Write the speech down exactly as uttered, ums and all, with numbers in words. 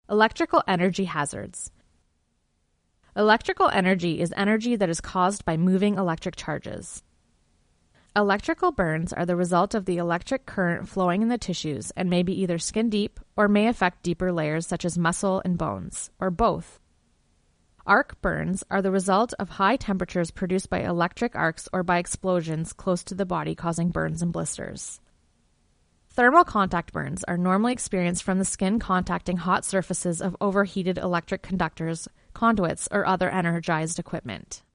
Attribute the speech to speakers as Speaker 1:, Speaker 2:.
Speaker 1: Electrical energy hazards. Electrical energy is energy that is caused by moving electric charges. Electrical burns are the result of the electric current flowing in the tissues and may be either skin deep or may affect deeper layers such as muscle and bones, or both. Arc burns are the result of high temperatures produced by electric arcs or by explosions close to the body causing burns and blisters. Thermal contact burns are normally experienced from the skin contacting hot surfaces of overheated electric conductors, conduits, or other energized equipment.